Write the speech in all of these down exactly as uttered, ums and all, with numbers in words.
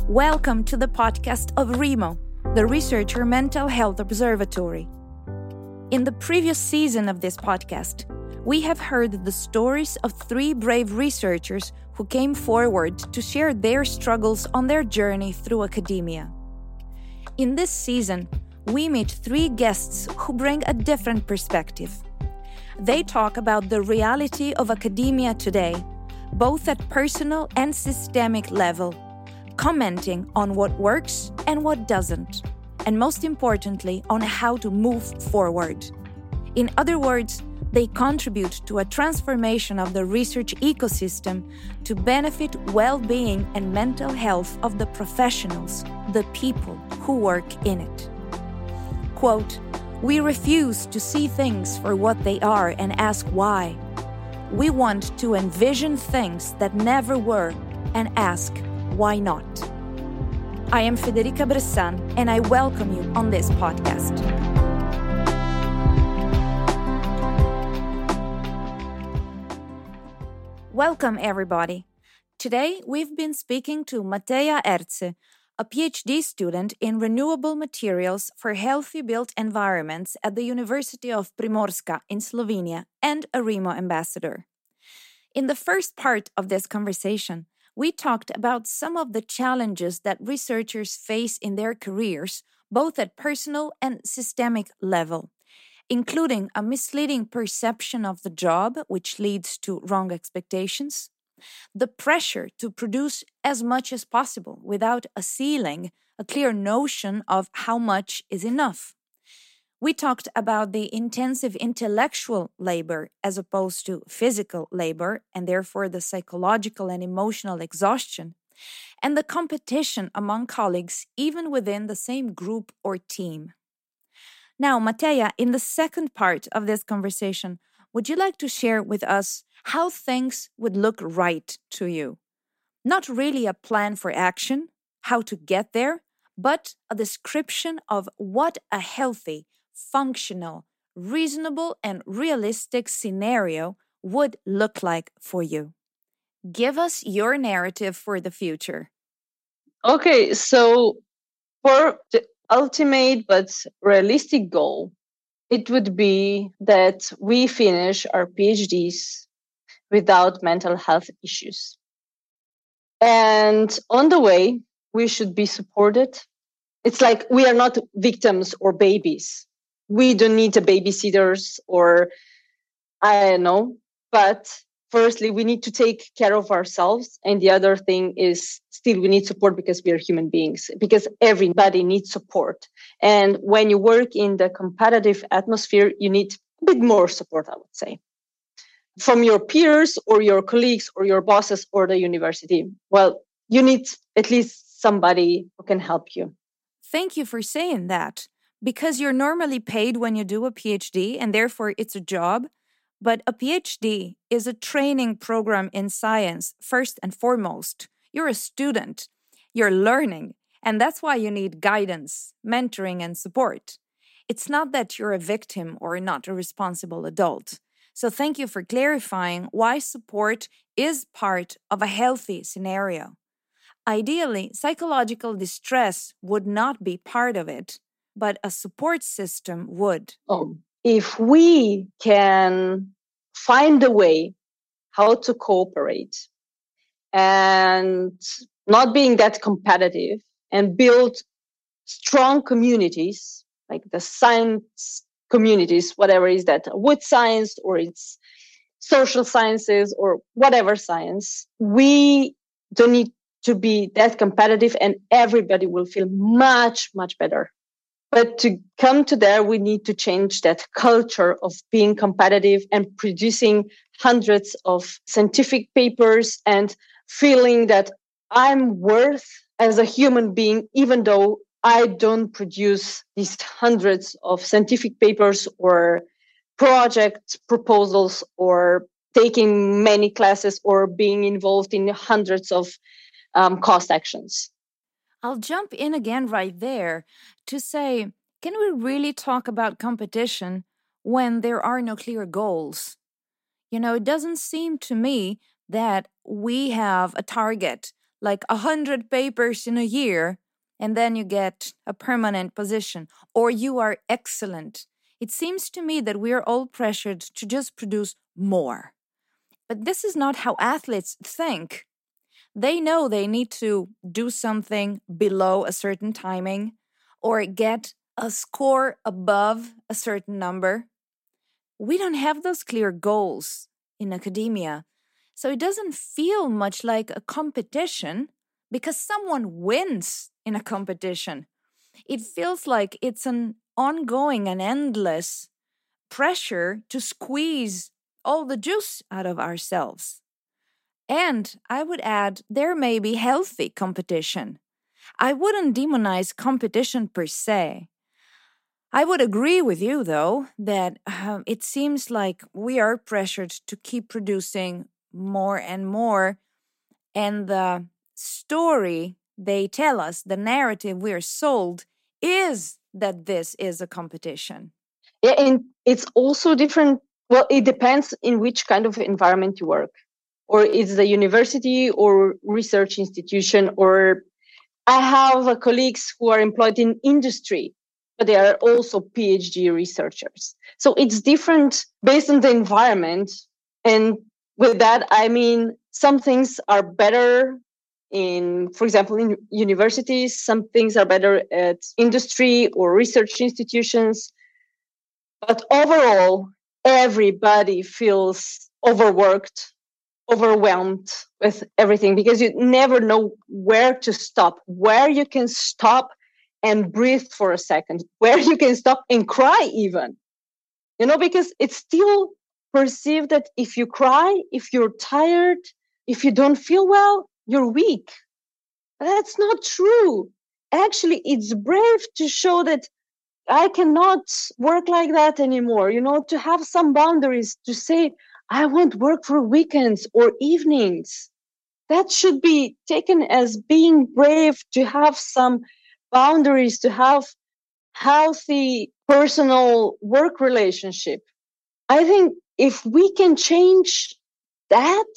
Welcome to the podcast of REMO, the Researcher Mental Health Observatory. In the previous season of this podcast, we have heard the stories of three brave researchers who came forward to share their struggles on their journey through academia. In this season, we meet three guests who bring a different perspective. They talk about the reality of academia today, both at personal and systemic level, commenting on what works and what doesn't, and most importantly, on how to move forward. In other words, they contribute to a transformation of the research ecosystem to benefit well-being and mental health of the professionals, the people who work in it. Quote, "We refuse to see things for what they are and ask why. We want to envision things that never were and ask, why not?" I am Federica Bressan, and I welcome you on this podcast. Welcome, everybody. Today, we've been speaking to Mateja Erce, a PhD student in renewable materials for healthy built environments at the University of Primorska in Slovenia and a REMO ambassador. In the first part of this conversation, we talked about some of the challenges that researchers face in their careers, both at personal and systemic level, including a misleading perception of the job, which leads to wrong expectations, the pressure to produce as much as possible without a ceiling, a clear notion of how much is enough. We talked about the intensive intellectual labor as opposed to physical labor, and therefore the psychological and emotional exhaustion, and the competition among colleagues even within the same group or team. Now, Mateja, in the second part of this conversation, would you like to share with us how things would look right to you? Not really a plan for action, how to get there, but a description of what a healthy, functional, reasonable, and realistic scenario would look like for you. Give us your narrative for the future. Okay, so for the ultimate but realistic goal, it would be that we finish our PhDs without mental health issues. And on the way, we should be supported. It's like we are not victims or babies. We don't need a babysitters or I don't know. But firstly, we need to take care of ourselves. And the other thing is still we need support because we are human beings, because everybody needs support. And when you work in the competitive atmosphere, you need a bit more support, I would say, from your peers or your colleagues or your bosses or the university. Well, you need at least somebody who can help you. Thank you for saying that, because you're normally paid when you do a PhD, and therefore it's a job. But a PhD is a training program in science, first and foremost. You're a student, you're learning, and that's why you need guidance, mentoring, and support. It's not that you're a victim or not a responsible adult. So thank you for clarifying why support is part of a healthy scenario. Ideally, psychological distress would not be part of it, but a support system would. Oh, if we can find a way how to cooperate and not being that competitive and build strong communities, like the science communities, whatever is that, wood science or it's social sciences or whatever science, we don't need to be that competitive and everybody will feel much, much better. But to come to there, we need to change that culture of being competitive and producing hundreds of scientific papers and feeling that I'm worth as a human being, even though I don't produce these hundreds of scientific papers or project proposals or taking many classes or being involved in hundreds of um, cost actions. I'll jump in again right there to say, can we really talk about competition when there are no clear goals? You know, it doesn't seem to me that we have a target like a hundred papers in a year, and then you get a permanent position, or you are excellent. It seems to me that we are all pressured to just produce more. But this is not how athletes think. They know they need to do something below a certain timing or get a score above a certain number. We don't have those clear goals in academia. So it doesn't feel much like a competition because someone wins in a competition. It feels like it's an ongoing and endless pressure to squeeze all the juice out of ourselves. And I would add, there may be healthy competition. I wouldn't demonize competition per se. I would agree with you, though, that um, it seems like we are pressured to keep producing more and more. And the story they tell us, the narrative we're sold, is that this is a competition. Yeah, and it's also different. Well, it depends in which kind of environment you work, or it's the university or research institution, or I have uh, colleagues who are employed in industry, but they are also PhD researchers. So it's different based on the environment. And with that, I mean, some things are better in, for example, in universities, some things are better at industry or research institutions. But overall, everybody feels overworked, overwhelmed with everything because you never know where to stop, where you can stop and breathe for a second, where you can stop and cry even. You know, because it's still perceived that if you cry, if you're tired, if you don't feel well, you're weak. That's not true. Actually, it's brave to show that I cannot work like that anymore. You know, to have some boundaries, to say, I won't work for weekends or evenings. That should be taken as being brave, to have some boundaries, to have healthy personal work relationship. I think if we can change that,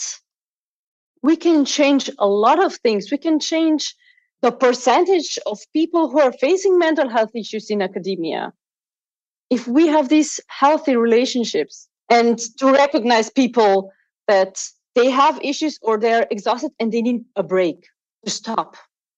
we can change a lot of things. We can change the percentage of people who are facing mental health issues in academia. If we have these healthy relationships, and to recognize people that they have issues or they're exhausted and they need a break, to stop.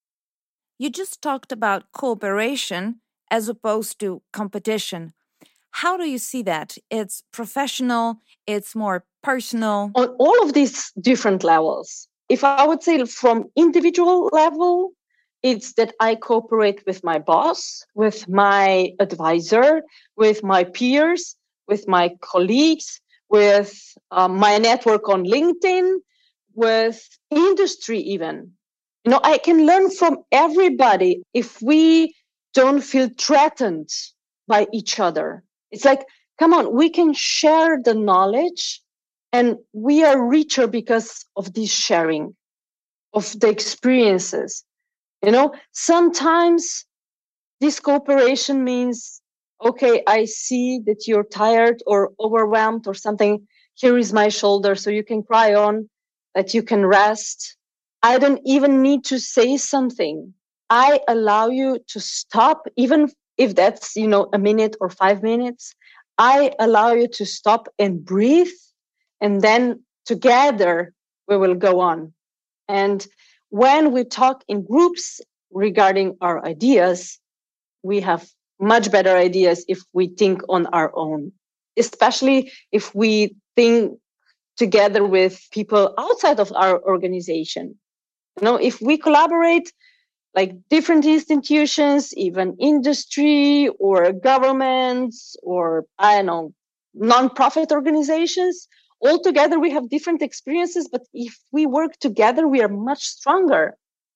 You just talked about cooperation as opposed to competition. How do you see that? It's professional, it's more personal. On all of these different levels, if I would say from individual level, it's that I cooperate with my boss, with my advisor, with my peers, with my colleagues, with um, my network on LinkedIn, with industry even. You know, I can learn from everybody if we don't feel threatened by each other. It's like, come on, we can share the knowledge, and we are richer because of this sharing of the experiences. You know, sometimes this cooperation means, okay, I see that you're tired or overwhelmed or something. Here is my shoulder, so you can cry on, that you can rest. I don't even need to say something. I allow you to stop, even if that's, you know, a minute or five minutes. I allow you to stop and breathe, and then together we will go on. And when we talk in groups regarding our ideas, we have much better ideas if we think on our own, especially if we think together with people outside of our organization. You know, if we collaborate like different institutions, even industry or governments or, I don't know, non-profit organizations, all together we have different experiences, but if we work together, we are much stronger.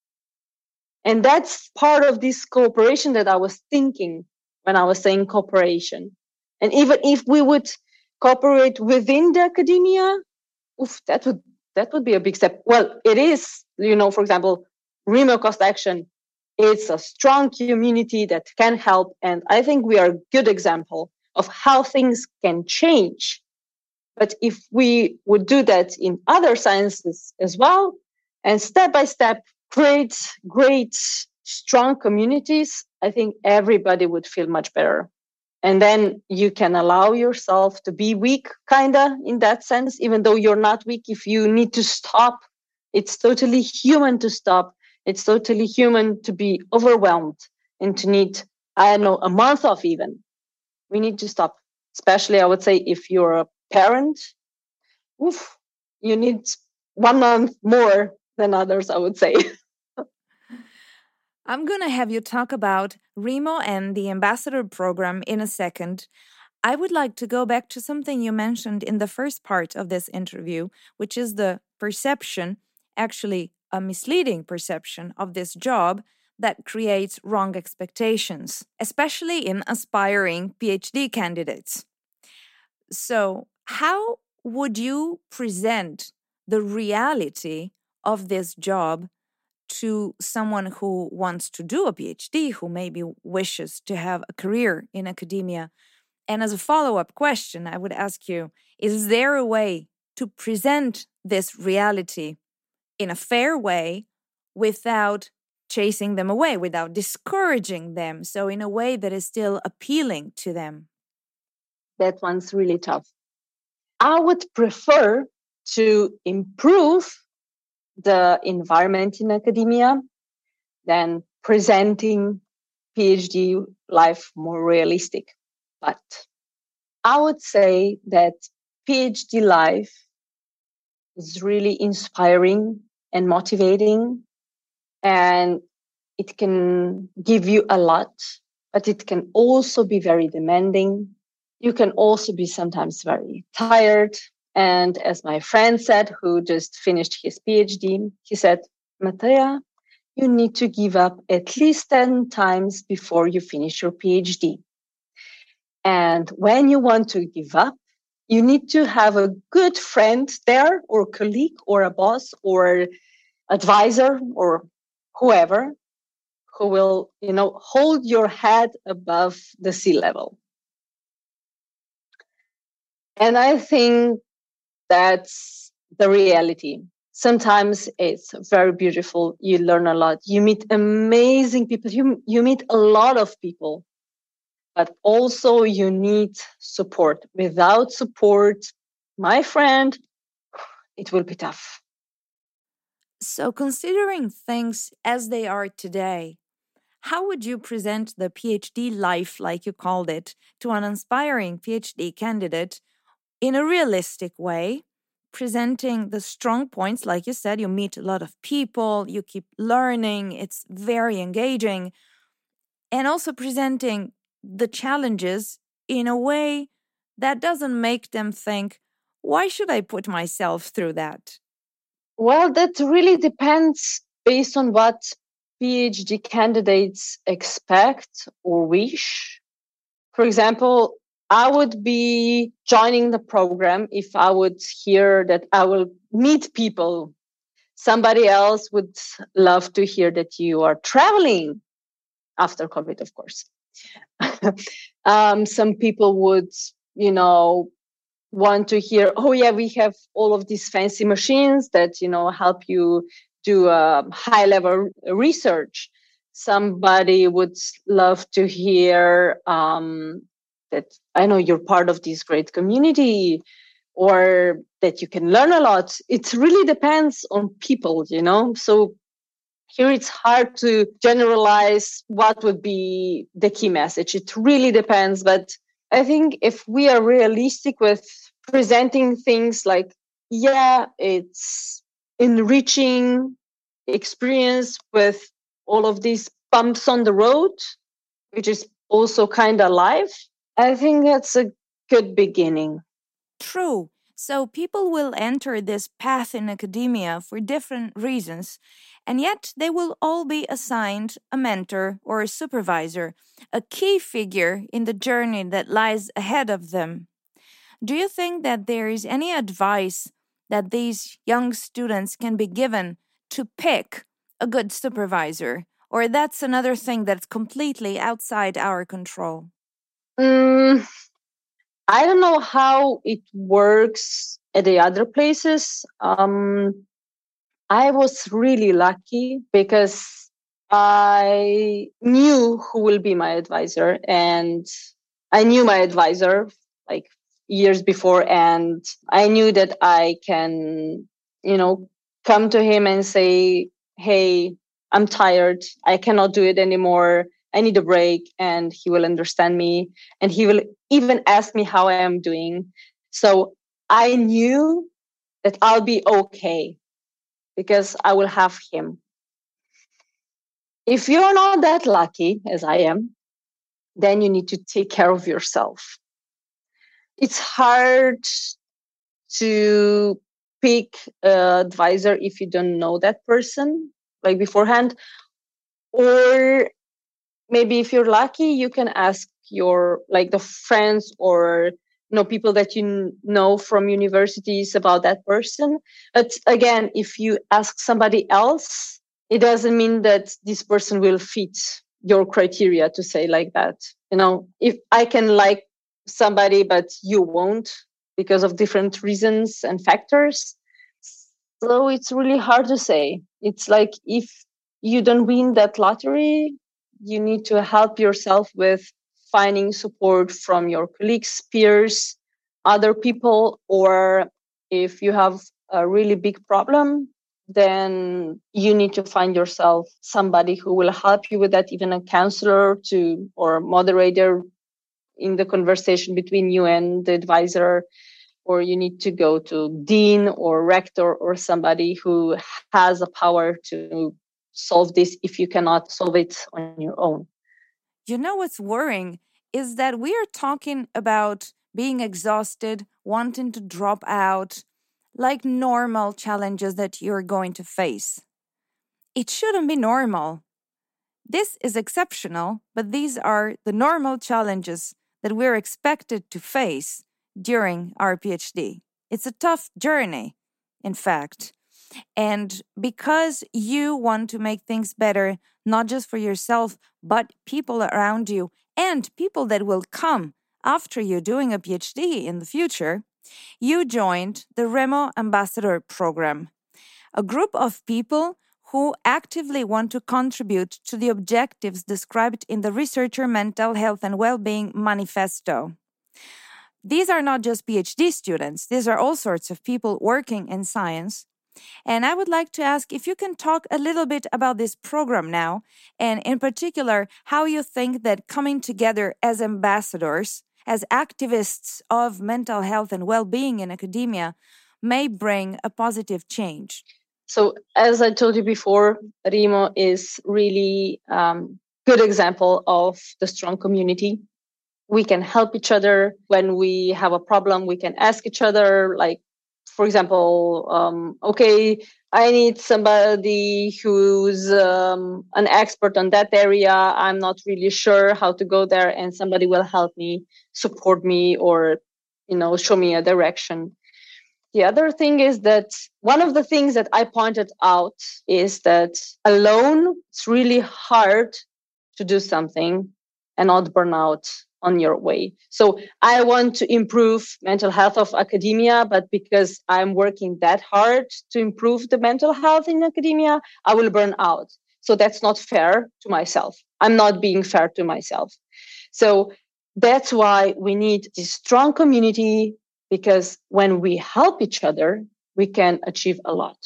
And that's part of this cooperation that I was thinking when I was saying cooperation. And even if we would cooperate within the academia, oof, that would that would be a big step. Well, it is, you know, for example, remote cost action, it's a strong community that can help. And I think we are a good example of how things can change. But if we would do that in other sciences as well, and step by step, create great, strong communities, I think everybody would feel much better. And then you can allow yourself to be weak, kind of, in that sense, even though you're not weak. If you need to stop, it's totally human to stop. It's totally human to be overwhelmed and to need, I don't know, a month off even. We need to stop. Especially, I would say, if you're a parent, oof, you need one month more than others, I would say. I'm going to have you talk about Remo and the ambassador program in a second. I would like to go back to something you mentioned in the first part of this interview, which is the perception, actually a misleading perception of this job that creates wrong expectations, especially in aspiring PhD candidates. So, how would you present the reality of this job to someone who wants to do a PhD, who maybe wishes to have a career in academia? And as a follow-up question, I would ask you, is there a way to present this reality in a fair way without chasing them away, without discouraging them, so in a way that is still appealing to them? That one's really tough. I would prefer to improve the environment in academia than presenting PhD life more realistic. But I would say that PhD life is really inspiring and motivating, and it can give you a lot, but it can also be very demanding. You can also be sometimes very tired. And as my friend said, who just finished his PhD, he said, Matea, you need to give up at least ten times before you finish your PhD. And when you want to give up, you need to have a good friend there, or colleague, or a boss, or advisor, or whoever, who will, you know, hold your head above the sea level. And I think that's the reality. Sometimes it's very beautiful. You learn a lot. You meet amazing people. You, you meet a lot of people. But also you need support. Without support, my friend, it will be tough. So, considering things as they are today, how would you present the PhD life, like you called it, to an aspiring PhD candidate in a realistic way, presenting the strong points? Like you said, you meet a lot of people, you keep learning, it's very engaging, and also presenting the challenges in a way that doesn't make them think, why should I put myself through that? Well, that really depends based on what PhD candidates expect or wish. For example, I would be joining the program if I would hear that I will meet people. Somebody else would love to hear that you are traveling after COVID, of course. um, some people would, you know, want to hear, oh yeah, we have all of these fancy machines that, you know, help you do a high level research. Somebody would love to hear um, that, I know you're part of this great community, or that you can learn a lot. It really depends on people, you know. So here it's hard to generalize what would be the key message. It really depends. But I think if we are realistic with presenting things like, yeah, it's enriching experience with all of these bumps on the road, which is also kind of life, I think that's a good beginning. True. So people will enter this path in academia for different reasons, and yet they will all be assigned a mentor or a supervisor, a key figure in the journey that lies ahead of them. Do you think that there is any advice that these young students can be given to pick a good supervisor? Or that's another thing that's completely outside our control? Mm, I don't know how it works at the other places. Um, I was really lucky because I knew who will be my advisor, and I knew my advisor like years before, and I knew that I can, you know, come to him and say, hey, I'm tired. I cannot do it anymore. I need a break. And he will understand me. And he will even ask me how I am doing. So I knew that I'll be okay because I will have him. If you're not that lucky as I am, then you need to take care of yourself. It's hard to pick an advisor if you don't know that person like beforehand, or maybe if you're lucky you can ask your like the friends or you know people that you know from universities about that person. But again, if you ask somebody else, it doesn't mean that this person will fit your criteria, to say like that. You know, if I can like somebody but you won't because of different reasons and factors, so it's really hard to say. It's like if you don't win that lottery, you need to help yourself with finding support from your colleagues, peers, other people, or if you have a really big problem, then you need to find yourself somebody who will help you with that, even a counselor to or moderator in the conversation between you and the advisor, or you need to go to dean or rector or somebody who has a power to solve this if you cannot solve it on your own. You know what's worrying is that we are talking about being exhausted, wanting to drop out, like normal challenges that you're going to face. It shouldn't be normal. This is exceptional, but these are the normal challenges that we're expected to face during our PhD. It's a tough journey, in fact. And because you want to make things better, not just for yourself, but people around you and people that will come after you doing a PhD in the future, you joined the Remo Ambassador Program, a group of people who actively want to contribute to the objectives described in the Researcher Mental Health and Wellbeing Manifesto. These are not just PhD students, these are all sorts of people working in science. And I would like to ask if you can talk a little bit about this program now, and in particular, how you think that coming together as ambassadors, as activists of mental health and well-being in academia, may bring a positive change. So, as I told you before, Remo is really a um, good example of the strong community. We can help each other. When we have a problem, we can ask each other, like, for example, um, okay, I need somebody who's um, an expert on that area. I'm not really sure how to go there, and somebody will help me, support me, or, you know, show me a direction. The other thing is that one of the things that I pointed out is that alone, it's really hard to do something and not burn out on your way. So I want to improve mental health of academia, but because I'm working that hard to improve the mental health in academia, I will burn out. So that's not fair to myself. I'm not being fair to myself. So that's why we need this strong community, because when we help each other, we can achieve a lot.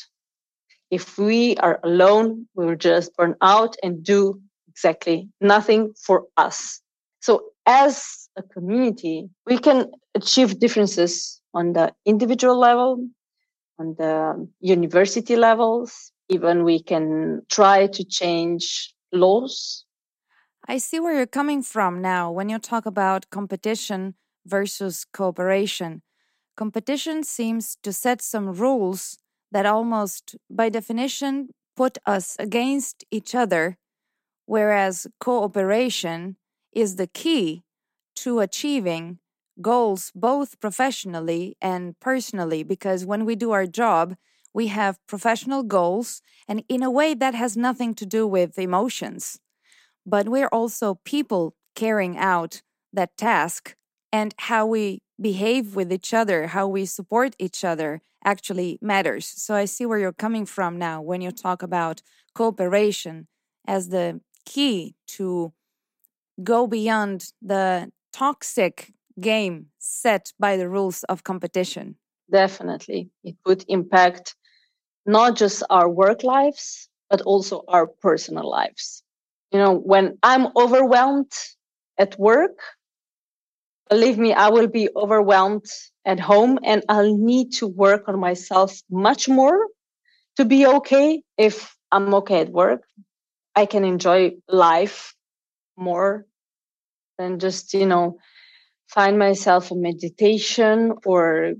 If we are alone, we will just burn out and do exactly nothing for us. So as a community, we can achieve differences on the individual level, on the university levels. Even we can try to change laws. I see where you're coming from now when you talk about competition versus cooperation. Competition seems to set some rules that almost, by definition, put us against each other, whereas cooperation is the key to achieving goals both professionally and personally, because when we do our job, we have professional goals, and in a way that has nothing to do with emotions. But we're also people carrying out that task, and how we behave with each other, how we support each other actually matters. So I see where you're coming from now when you talk about cooperation as the key to go beyond the toxic game set by the rules of competition. Definitely. It would impact not just our work lives, but also our personal lives. You know, when I'm overwhelmed at work, believe me, I will be overwhelmed at home, and I'll need to work on myself much more to be okay. If I'm okay at work, I can enjoy life more than just, you know, find myself a meditation or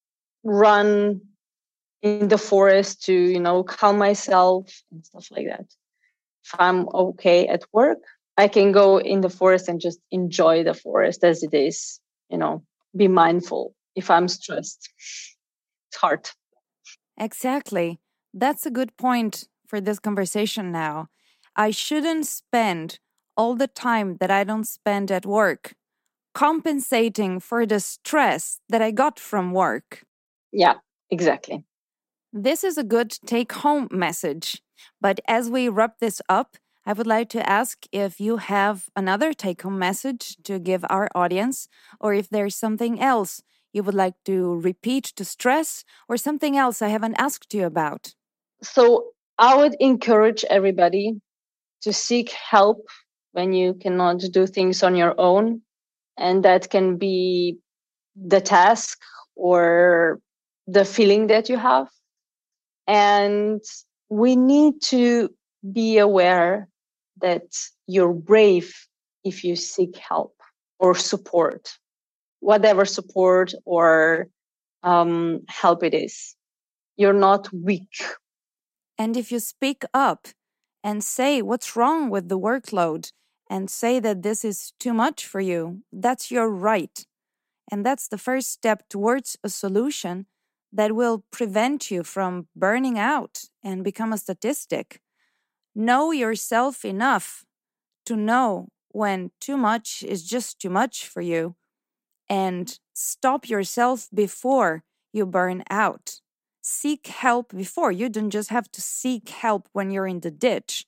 run in the forest to, you know, calm myself and stuff like that. If I'm okay at work, I can go in the forest and just enjoy the forest as it is, you know, be mindful. If I'm stressed, it's hard. Exactly. That's a good point for this conversation now. I shouldn't spend all the time that I don't spend at work compensating for the stress that I got from work. Yeah, exactly. This is a good take-home message. But as we wrap this up, I would like to ask if you have another take-home message to give our audience, or if there's something else you would like to repeat to stress, or something else I haven't asked you about. So I would encourage everybody to seek help when you cannot do things on your own. And that can be the task or the feeling that you have. And we need to be aware that you're brave if you seek help or support, whatever support or um, help it is. You're not weak. And if you speak up and say what's wrong with the workload and say that this is too much for you, that's your right. And that's the first step towards a solution that will prevent you from burning out and become a statistic. Know yourself enough to know when too much is just too much for you, and stop yourself before you burn out. Seek help before. You don't just have to seek help when you're in the ditch.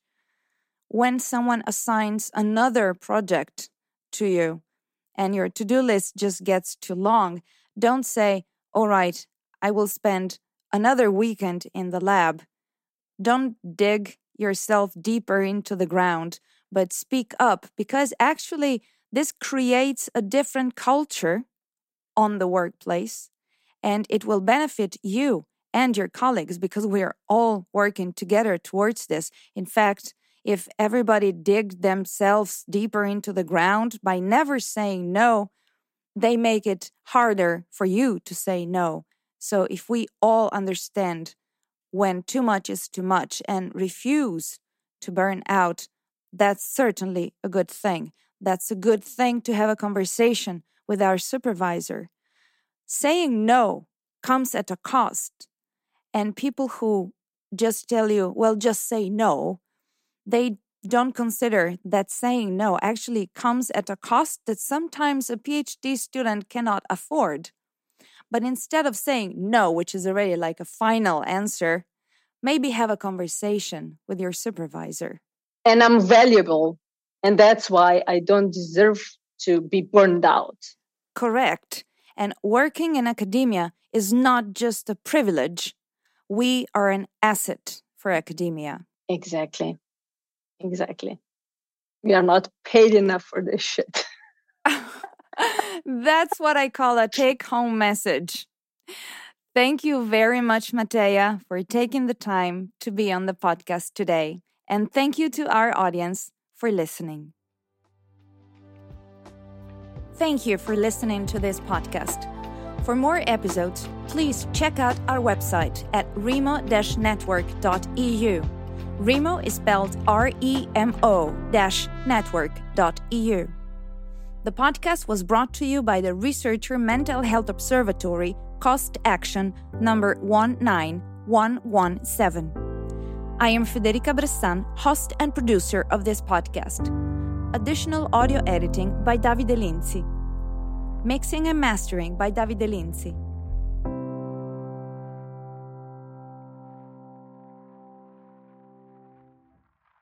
When someone assigns another project to you and your to-do list just gets too long, don't say, all right, I will spend another weekend in the lab. Don't dig yourself deeper into the ground, but speak up, because actually this creates a different culture on the workplace, and it will benefit you and your colleagues because we are all working together towards this. In fact, if everybody digged themselves deeper into the ground by never saying no, they make it harder for you to say no. So if we all understand when too much is too much and refuse to burn out, that's certainly a good thing. That's a good thing to have a conversation with our supervisor. Saying no comes at a cost. And people who just tell you, well, just say no, they don't consider that saying no actually comes at a cost that sometimes a PhD student cannot afford. But instead of saying no, which is already like a final answer, maybe have a conversation with your supervisor. And I'm valuable, and that's why I don't deserve to be burned out. Correct. And working in academia is not just a privilege. We are an asset for academia. Exactly. Exactly. We are not paid enough for this shit. That's what I call a take-home message. Thank you very much, Mateja, for taking the time to be on the podcast today. And thank you to our audience for listening. Thank you for listening to this podcast. For more episodes, please check out our website at remo dash network dot e u. Remo is spelled R E M O dash network dot e u. The podcast was brought to you by the Researcher Mental Health Observatory Cost Action number one nine one one seven. I am Federica Bressan, host and producer of this podcast. Additional audio editing by Davide Lindsay. Mixing and mastering by Davide Lindsay.